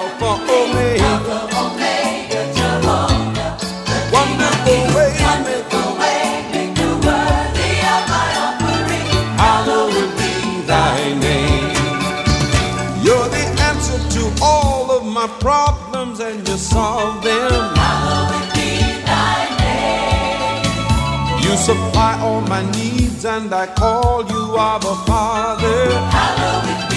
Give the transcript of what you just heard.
Alpha, Omega, Jehovah, wonderful way, wonderful way, make you worthy of my offering. hallowed be thy name. You're the answer to all of my problems, and you solve them. Hallowed be thy name. You supply all my needs, and I call you Abba Father. Hallowed